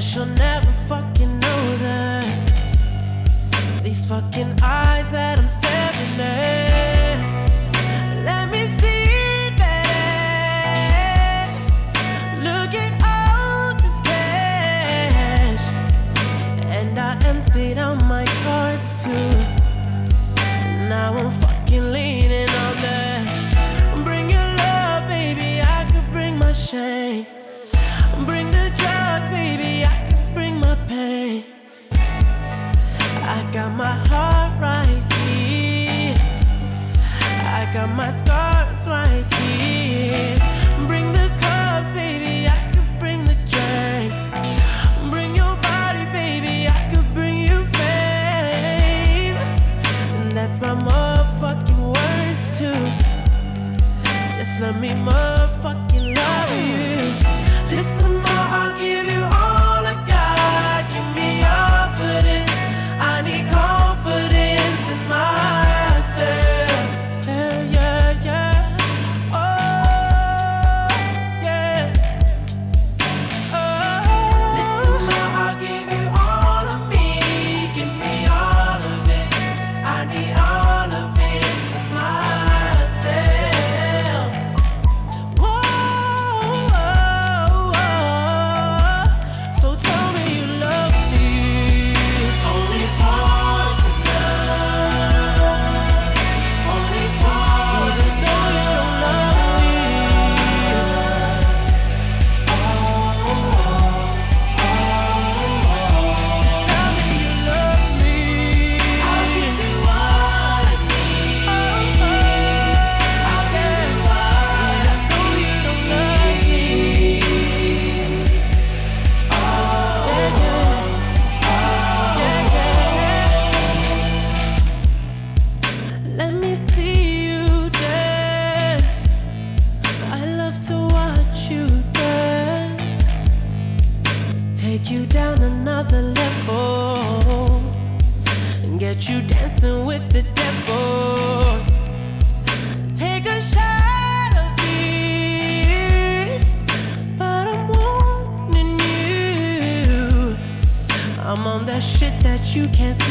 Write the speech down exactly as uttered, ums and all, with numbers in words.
and she'll never fucking know that. These fucking eyes that I'm staring at, let me see that ass. Look at all this cash, and I emptied out my cards too. Now I'm fucking leaning on that. Bring your love, baby, I could bring my shame. Bring the drugs, baby, I could bring my pain. I got my heart right here, I got my scars right here. Bring the cups, baby, I could bring the drink. Bring your body, baby, I could bring you fame. And that's my motherfucking words too. Just let me motherfucking love you. Listen, ma, I'll give you all I got. Give me all for this. I need confidence in myself. Yeah, yeah, yeah. Oh, yeah. Oh. Listen, ma, I'll give you all of me. Give me all of it. I need all of it to myself. Whoa, whoa, whoa. So tell me you love me. Only for tonight. Only for even though you don't love me. Oh, oh, oh. Just tell me you love me. I'll give you what I need. Oh, oh. I'll give you what I know you don't love me. Oh, yeah, yeah, yeah. Let me see you dance. I love to watch you dance. Take you down another level and get you dancing with the devil. Take a shot of this, but I'm wanting you. I'm on that shit that you can't